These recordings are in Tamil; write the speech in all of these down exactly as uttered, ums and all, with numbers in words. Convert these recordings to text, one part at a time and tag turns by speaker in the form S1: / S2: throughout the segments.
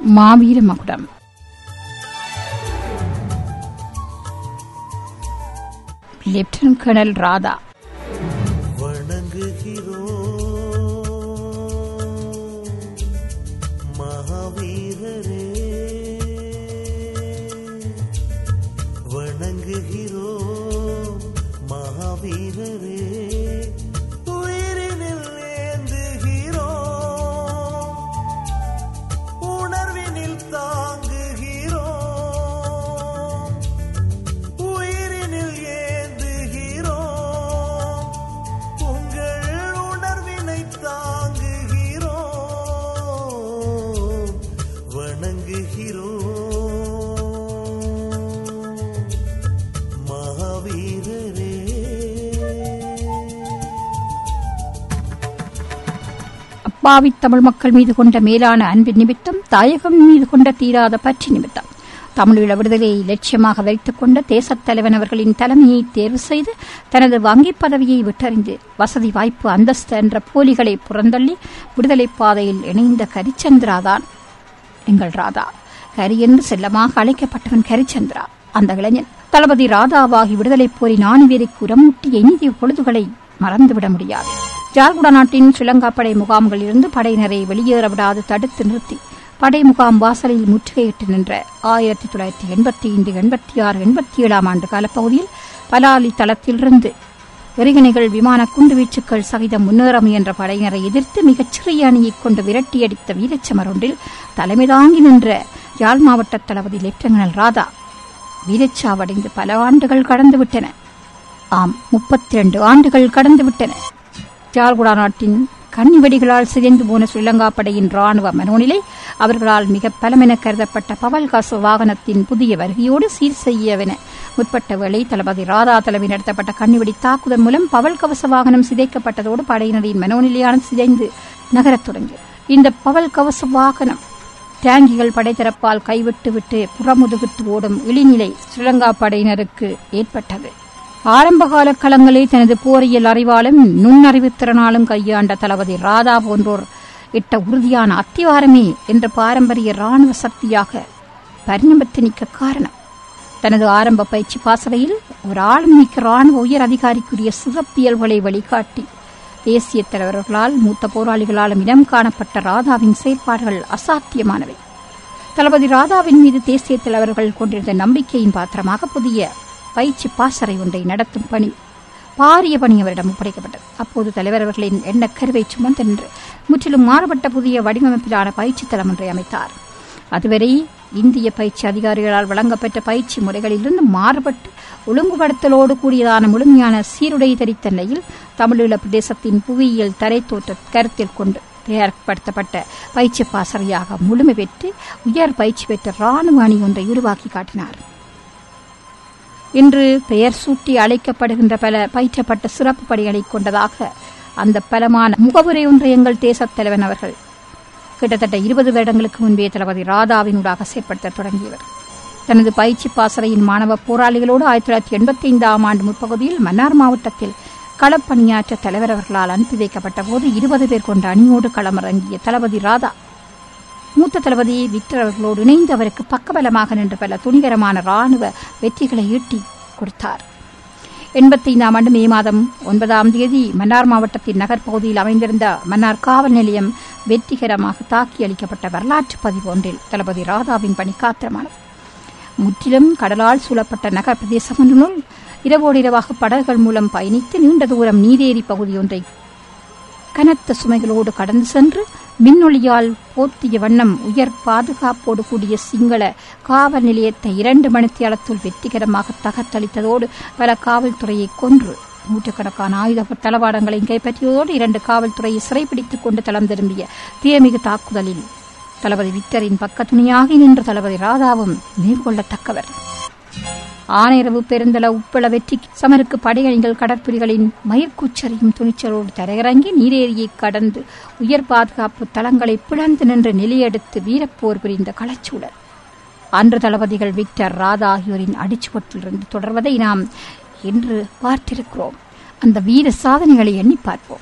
S1: மாவீர மகுடம். Lieutenant colonel Radha.
S2: வணங்குகிறோ மகாவீரரே, வணங்குகிறோ மகாவீரரே, உயிரினில் ஏந்துகிறோ, உணர்வினில் தாங்குகிறோ, உயிரினில் ஏந்துகிறோ, உங்கள் உணர்வினை தாங்குகிறோ, வணங்குகிறோ மகாவீரரே.
S1: அப்பாவி தமிழ் மக்கள் மீது கொண்ட மேலான அன்பின் நிமித்தம், தாயகம் மீது கொண்ட தீராத பற்றி நிமித்தம், தமிழீழ விடுதலையை லட்சியமாக வைத்துக் கொண்ட தேசத் தலைவன் அவர்களின் தலைமையை தேர்வு செய்து தனது வங்கிப் பதவியை விட்டறிந்து வசதி வாய்ப்பு அந்தஸ்து என்ற போலிகளை புறந்தள்ளி விடுதலை பாதையில் இணைந்த கரிச்சந்திராதான் எங்கள் ராதா. கரி என்று செல்லமாக அழைக்கப்பட்டவன் கரிச்சந்திரா. அந்த இளைஞன் தளபதி ராதாவாகி விடுதலைப் போரின் ஆணிவேருக்கு உரமூட்டி எண்ணிய பொழுதுகளை மறந்துவிட முடியாது. ஜார்குடா நாட்டின் ஸ்ரீலங்கா படை முகாம்களில் இருந்து படையினரை வெளியேற விடாது தடுத்து நிறுத்தி படை முகாம் வாசலில் முற்றுகையிட்டு நின்ற ஆயிரத்தி தொள்ளாயிரத்தி எண்பத்தி ஐந்து எண்பத்தி ஆறு எண்பத்தி ஏழாம் ஆண்டு காலப்பகுதியில் பலாலி தளத்திலிருந்து எறிகணைகள் விமான குண்டுவீச்சுக்கள் சகிதம் முன்னேற முயன்ற படையினரை எதிர்த்து மிகச் சிறிய அணியைக் கொண்டு விரட்டியடித்த வீரச்சமர் ஒன்றில் தலைமை தாங்கி நின்ற யாழ் மாவட்ட தளபதி லெப்டினன்ட் ராதா வீரச்சாவடைந்து பல ஆண்டுகள் கடந்துவிட்டன. ஆம், முப்பத்தி இரண்டு ஆண்டுகள் கடந்துவிட்டன. ஜார்குடா நாட்டின் கன்னிவெடிகளால் சிதைந்து போன ஸ்ரீலங்கா படையின் ராணுவ மனோநிலை அவர்களால் மிக பலமென கருதப்பட்ட பவல்காச வாகனத்தின் புதிய வருகையோடு சீர் செய்யவென முற்பட்ட வேளை தளபதி ராதா தலைமையில் நடத்தப்பட்ட கன்னிவெடி தாக்குதல் மூலம் பவல் கவச வாகனம் சிதைக்கப்பட்டதோடு படையினரின் மனோநிலையான சிதைந்து நகரத் தொடங்கியது. இந்த பவல் கவச வாகனம் டேங்கிகள் படைத்தரப்பால் கைவிட்டு விட்டு புறமுதுகிட்டு ஓடும் இழிநிலை ஸ்ரீலங்கா படையினருக்கு ஏற்பட்டது. ஆரம்பகால களங்களை தனது போரியல் அறிவாலும் நுண்ணறிவு திறனாலும் கையாண்ட தளபதி ராதா போன்றோர் இட்ட உறுதியான அத்திவாரமே என்ற பாரம்பரிய ராணுவ சக்தியாக பரிணமித்து நிற்க காரணம். தனது ஆரம்ப பயிற்சி பாசறையில் ஒரு ஆளுமிக்க ராணுவ உயர் அதிகாரிக்குரிய சிறப்பியல்களை வழிகாட்டி தேசிய தலைவர்களால் மூத்த போராளிகளாலும் இடம் காணப்பட்ட ராதாவின் செயற்பாடுகள் அசாத்தியமானவை. தளபதி ராதாவின் மீது தேசிய தலைவர்கள் கொண்டிருந்த நம்பிக்கையின் பாத்திரமாக புதிய பயிற்சி பாசறை ஒன்றை நடத்தும் பணி பாரிய பணி அவரிடம் ஒப்படைக்கப்பட்டது. அப்போது தலைவர் அவர்களின் எண்ணக் கருவை சுமந்தென்று முற்றிலும் மாறுபட்ட புதிய வடிவமைப்பிலான பயிற்சி தளம் ஒன்றை அமைத்தார். அதுவரை இந்திய பயிற்சி அதிகாரிகளால் வழங்கப்பட்ட பயிற்சி முறைகளிலிருந்து மாறுபட்டு ஒழுங்குபடுத்தலோடு கூடியதான முழுமையான சீருடை தரித்த நிலையில் தமிழீழ பிரதேசத்தின் புவியியல் தரை தோற்ற கருத்தில் கொண்டு தயார்படுத்தப்பட்ட பயிற்சி பாசறையாக முழுமை பெற்று உயர் பயிற்சி பெற்ற ராணுவ அணி ஒன்றை உருவாக்கி காட்டினார். இன்று பெயர் சூட்டி அழைக்கப்படுகின்ற பல பயிற்றப்பட்ட சிறப்பு பணிகளை கொண்டதாக அந்த பலமான முகவுரை ஒன்றை எங்கள் தேசத் தலைவன் அவர்கள் கிட்டத்தட்ட இருபது வருடங்களுக்கு முன்பே தளபதி ராதாவினூடாக செயற்படுத்த தொடங்கியவர். தனது பயிற்சி பாசறையின் மாணவ போராளிகளோடு ஆயிரத்தி தொள்ளாயிரத்தி எண்பத்தி ஐந்தாம் ஆண்டு முற்பகுதியில் மன்னார் மாவட்டத்தில் களப்பணியாற்ற தலைவர் அவர்களால் அனுப்பி வைக்கப்பட்ட போது இருபது பேர் கொண்ட அணியோடு களமிறங்கிய தளபதி ராதா மூத்த தளபதி விக்டர் அவர்களோடு இணைந்து அவருக்கு பக்கபலமாக நின்று பல துணிகரமான ராணுவ வெற்றிகளை ஈட்டி கொடுத்தார். எண்பத்தி ஐந்தாம் ஆண்டு மே மாதம் ஒன்பதாம் தேதி மன்னார் மாவட்டத்தின் நகர்பகுதியில் அமைந்திருந்த மன்னார் காவல் நிலையம் வெற்றிகரமாக தாக்கி அளிக்கப்பட்ட வரலாற்று பதிவு ஒன்றில் தளபதி ராதாவின் பணி காத்திரமானது. முற்றிலும் கடலால் சூழப்பட்ட நகர் பிரதேசம் ஒன்றினுள் இரவோடு இரவாக படகுகள் மூலம் பயணித்து நீண்ட தூரம் நீரேரி பகுதி ஒன்றை கனத்த சுமைகளோடு கடந்து சென்று மின்னொளியால் போர்த்திய வண்ணம் உயர் பாதுகாப்போடு கூடிய சிங்கள காவல் நிலையத்தை இரண்டு மணித்தியாலத்துள் வெற்றிகரமாக தகர்த்தளித்ததோடு பல காவல்துறையை கொன்று நூற்றுக்கணக்கான ஆயுத தளவாடங்களை கைப்பற்றியதோடு இரண்டு காவல்துறையை சிறைப்பிடித்துக் கொண்டு தளம் திரும்பிய தீமிகு தாக்குதலில் தளபதி விக்டரின் பக்க துணியாகி நின்ற தளபதி ராதாவும் மேற்கொள்ளத்தக்கவர். ஆனையரவு பெருந்தள உப்பள வெற்றி சமருக்கு படையணிகள் கடற்புலிகளின் மயிர்கூச்சரியும் துணிச்சலோடு தரையிறங்கி நீரேரியை கடந்து உயர் பாதுகாப்பு தளங்களை பிளந்து நின்று நிலையெடுத்து வீரப்போர் புரிந்த களச்சூழல் அன்று தளபதிகள் விக்டர் ராதா ஆகியோரின் அடிச்சுவட்டிலிருந்து தொடர்வதை நாம் இன்று பார்த்திருக்கிறோம். அந்த வீர சாதனைகளை எண்ணி பார்ப்போம்.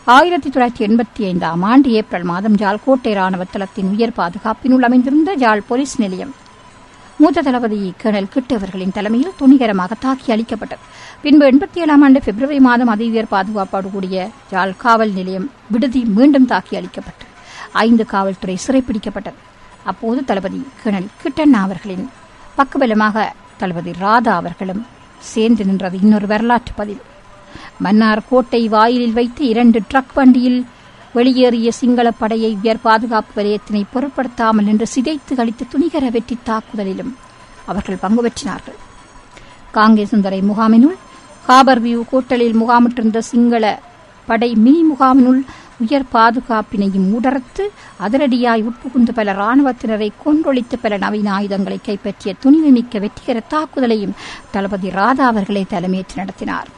S1: ஆயிரத்தி தொள்ளாயிரத்தி எண்பத்தி ஐந்தாம் ஆண்டு ஏப்ரல் மாதம் ஜாழ் கோட்டை ராணுவ தளத்தின் உயர் பாதுகாப்பினுள் அமைந்திருந்த ஜாழ் போலீஸ் நிலையம் மூத்த தளபதி கேர்னல் கிட்டு அவர்களின் தலைமையில் துணிகரமாக தாக்கி அளிக்கப்பட்டது. பின்பு எண்பத்தி ஏழாம் ஆண்டு பிப்ரவரி மாதம் அதி உயர் பாதுகாப்போடு கூடிய ஜாழ் காவல் நிலையம் விடுதி மீண்டும் தாக்கி அளிக்கப்பட்டு ஐந்து காவல்துறை சிறைப்பிடிக்கப்பட்டது. அப்போது தளபதி கேர்னல் கிட்டண்ணா அவர்களின் பக்கபலமாக தளபதி ராதா அவர்களும் சேர்ந்து நின்றது இன்னொரு வரலாற்று பதிவு. மன்னார் கோட்டை வாயிலில் வைத்து இரண்டு ட்ரக் வண்டியில் வெளியேறிய சிங்கள படையை உயர் பாதுகாப்பு வலயத்தினை பொருட்படுத்தாமல் நின்று சிதைத்து அளித்த துணிகர வெற்றி தாக்குதலிலும் அவர்கள் பங்கு பெற்றினார்கள். காங்கேசுந்தரை முகாமினுள் ஹாபர் வியூ கோட்டலில் முகாமிட்டிருந்த சிங்கள படை மினி முகாமினுள் உயர் பாதுகாப்பினையும் உடர்த்து அதிரடியாய் உட்புகுந்து பல ராணுவத்தினரை கொன்றொழித்து பல நவீன ஆயுதங்களை கைப்பற்றிய துணிவுமிக்க வெற்றிகர தாக்குதலையும் தளபதி ராதா அவர்களை தலைமையேற்று நடத்தினார்.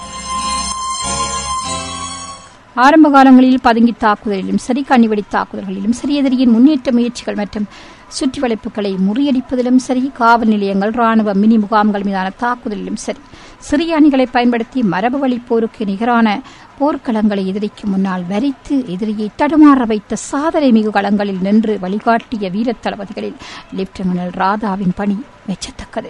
S1: ஆரம்ப காலங்களில் பதுங்கி தாக்குதலிலும் சரி, கண்ணிவெடி தாக்குதல்களிலும் சரி, எதிரியின் முன்னேற்ற முயற்சிகள் மற்றும் சுற்றி வளைப்புகளை முறியடிப்பதிலும் சரி, காவல் நிலையங்கள், ராணுவ மினி முகாம்கள் மீதான தாக்குதலிலும் சரி, சிறிய அணிகளை பயன்படுத்தி மரபு வழி போருக்கு நிகரான போர்க்களங்களை எதிரிக்கு முன்னால் வரித்து எதிரியை தடுமாற வைத்த சாதனை மிகு களங்களில் நின்று வழிகாட்டிய வீரத் தளபதிகளில் லெப்டினன்ட் ராதாவின் பணி மெச்சத்தக்கது.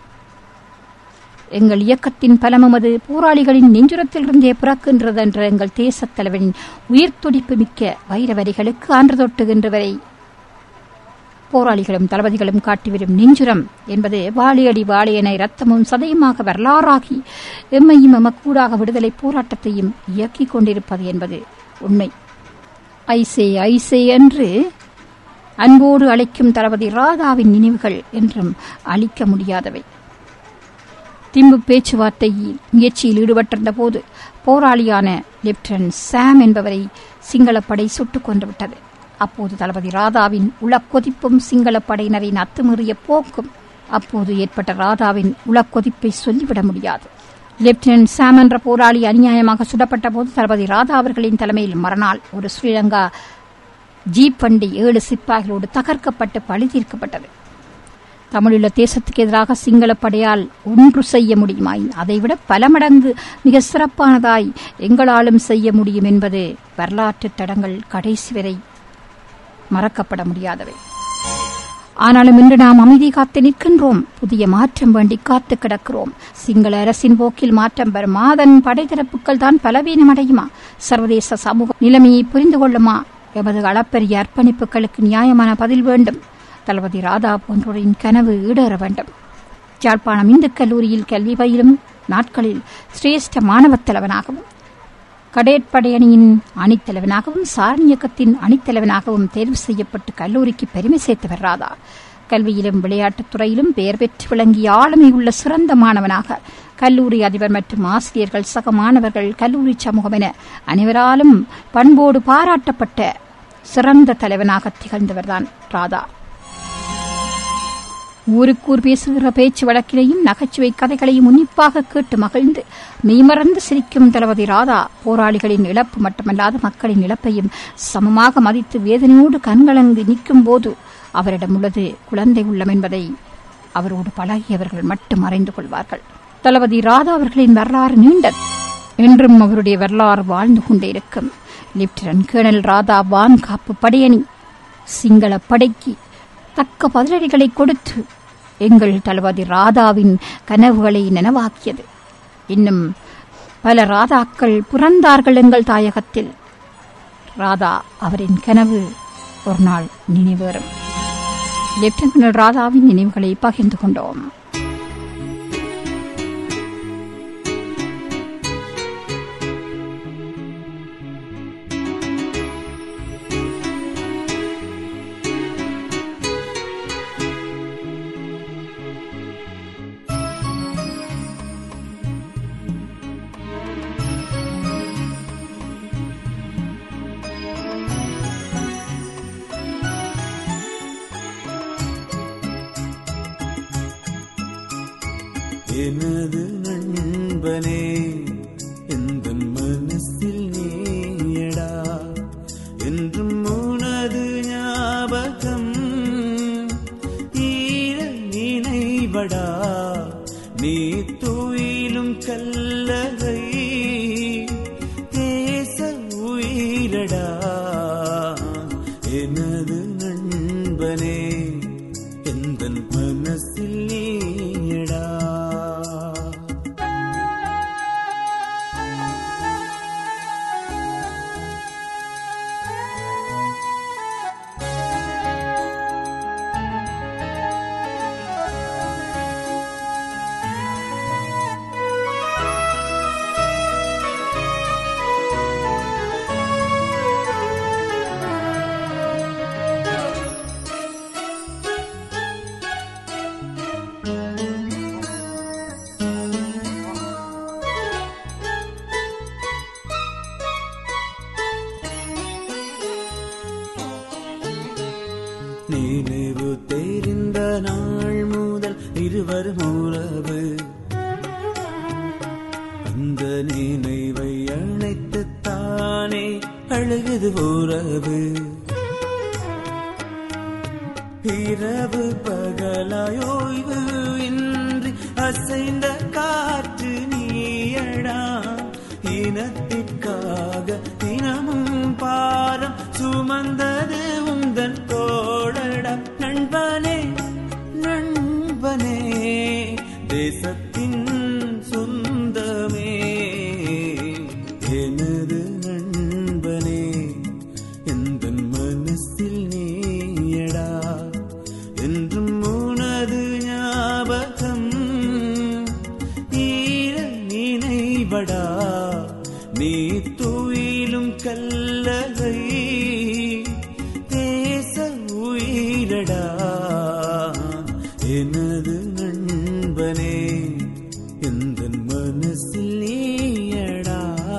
S1: எங்கள் இயக்கத்தின் பலமது போராளிகளின் நெஞ்சுரத்திலிருந்தே பிறக்கின்றது என்ற எங்கள் தேசத் தலைவனின் உயிர் துடிப்பு மிக்க வைர வரிகளுக்கு ஆன்று தொட்டுகின்ற வரை போராளிகளும் தளபதிகளும் காட்டிவரும் நெஞ்சுரம் என்பது வாழையடி வாழையனை ரத்தமும் சதையுமாக வரலாறாகி எம்மையும் எமக்கூடாக விடுதலை போராட்டத்தையும் இயக்கிக் கொண்டிருப்பது என்பது உண்மை. ஐசே ஐசே என்று அன்போடு அழைக்கும் தளபதி ராதாவின் நினைவுகள் என்றும் அழிக்க முடியாதவை. திம்பு பேச்சுவார்த்தை முயற்சியில் ஈடுபட்டிருந்த போது போராளியான லெப்டினன்ட் சாம் என்பவரை சிங்களப்படை சுட்டுக் கொன்றுவிட்டது. அப்போது தளபதி ராதாவின் உளக்கொதிப்பும் சிங்களப்படையினரின் அத்துமீறிய போக்கும் அப்போது ஏற்பட்ட ராதாவின் உளக்கொதிப்பை சொல்லிவிட முடியாது. லெப்டினன்ட் சாம் என்ற போராளி அநியாயமாக சுடப்பட்ட போது தளபதி ராதா அவர்களின் தலைமையில் மறுநாள் ஒரு ஸ்ரீலங்கா ஜீப் வண்டி ஏழு சிப்பாய்களோடு தகர்க்கப்பட்டு பழி தீர்க்கப்பட்டது. தமிழுள்ள தேசத்துக்கு எதிராக சிங்கள படையால் ஒன்று செய்ய முடியுமாய் அதைவிட பல மடங்கு மிக சிறப்பானதாய் எங்களாலும் செய்ய முடியும் என்பது வரலாற்று தடங்கள் கடைசி வரை மறக்கப்பட முடியாதவை. ஆனாலும் இன்று நாம் அமைதி காத்து நிற்கின்றோம். புதிய மாற்றம் வேண்டி காத்து கிடக்கிறோம். சிங்கள அரசின் போக்கில் மாற்றம் பெறும் அதன் படைத்தரப்புகள் தான் பலவீனமடையுமா? சர்வதேச சமூக நிலைமையை புரிந்து கொள்ளுமா? எமது அளப்பரிய அர்ப்பணிப்புகளுக்கு நியாயமான பதில் வேண்டும். தளபதி ராதா போன்றோரின் கனவு ஈடேற வேண்டும். யாழ்ப்பாணம் இந்து கல்லூரியில் கல்வி பயிலும் நாட்களில் சிரேஷ்ட மாணவத் தலைவனாகவும் கடற்படையணியின் அணித்தலைவனாகவும் சாரணியக்கத்தின் அணித்தலைவனாகவும் தேர்வு செய்யப்பட்டு கல்லூரிக்கு பெருமை சேர்த்தவர் ராதா. கல்வியிலும் விளையாட்டுத் துறையிலும் பெயர் பெற்று விளங்கிய ஆளுமை உள்ள சிறந்த மாணவனாக கல்லூரி அதிபர் மற்றும் ஆசிரியர்கள், சக மாணவர்கள், கல்லூரி சமூகம் என அனைவராலும் பண்போடு பாராட்டப்பட்ட சிறந்த தலைவனாக திகழ்ந்தவர்தான் ராதா. ஊருக்கூர் பேசுகிற பேச்சு வழக்கிலையும் நகைச்சுவை கதைகளையும் உன்னிப்பாக கேட்டு மகிழ்ந்து மெய்மறந்து சிரிக்கும் தளபதி ராதா போராளிகளின் இழப்பு மட்டுமல்லாது மக்களின் இழப்பையும் சமமாக மதித்து வேதனையோடு கண்கலங்கி நிற்கும் போது அவரிடம் உள்ளது குழந்தை உள்ளம் என்பதை அவரோடு பழகியவர்கள் மட்டும் அறிந்து கொள்வார்கள். தளபதி ராதா அவர்களின் வரலாறு நீண்டது. என்றும் அவருடைய வரலாறு வாழ்ந்து கொண்டே இருக்கும். லெப்டினன்ட் கேர்னல் ராதா வான் காப்பு படையணி சிங்கள படைக்கு தக்க பதிலடிகளை கொடுத்து எங்கள் தளபதி ராதாவின் கனவுகளை நனவாக்கியது. இன்னும் பல ராதாக்கள் பிறந்தார்கள் எங்கள் தாயகத்தில். ராதா அவரின் கனவு ஒரு நாள் நினைவேறும். லெப்டினன்ட் ராதாவின் நினைவுகளை பகிர்ந்து கொண்டோம்.
S2: எனது நண்பனே எந்த மனசில் நீயடா என்றும் உனது ஞாபகம் ஈர நினைவடா நீ துயிலும் கல்லறை தேச எந்தன் மனசில் நீயடா. நினைவு தெரிந்த நாள் முதல் இருவரும் உறவு, அந்த நினைவை அணைத்துத்தானே அழுகுது உறவு. இரவு பகலாயோய்வு இன்றி அசைந்த காற்று நீயடா. இனத்திற்காக தினமும் பாரம் சுமந்தது உந்தன் தோழடா. நண்பனே நண்பனே தேசத்தின் சொந்தமே, எனது நண்பனே எந்தன் மனசில் நீயடா. என்றும் உனது ஞாபகம் ஈர நினைவடா. நீ துயிலும் கல்லகை தேச உயிரடா. எனது நண்பனே எந்தன் மனசில் நீயடா.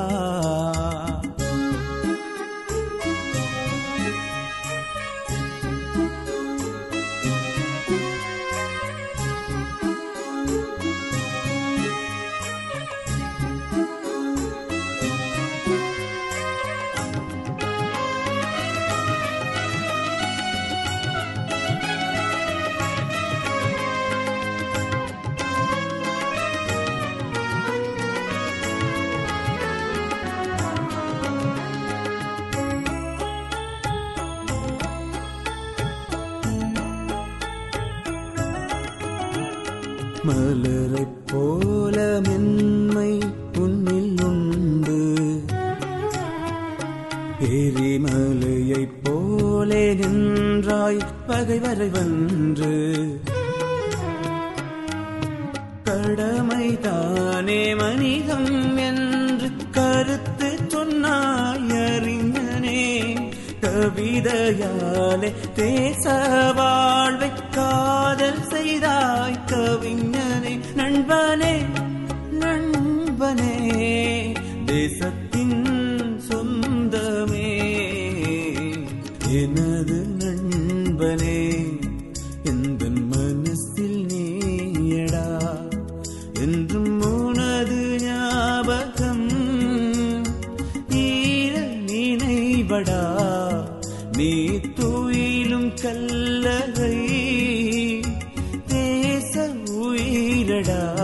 S2: மலரைப் போல மென்மை உன்னில் உண்டு, எரிமலையைப் போலே நின்றாய் பகைவரை வென்று. கடமைதானே மனிதம் என்று கருத்து சொன்னாய் அறிஞனே. கவிதையாலே தேச வாழ்வை காதல் செய்தாய் கவிஞனே. நண்பனே நண்பனே தேசத்தின் சொந்தமே, எனது நண்பனே எந்தன் மனசில் நீயடா. என்றும் உனது ஞாபகம் ஈர நினைவடா. நீ துயிலும் கல்லகை தேச உயிரடா.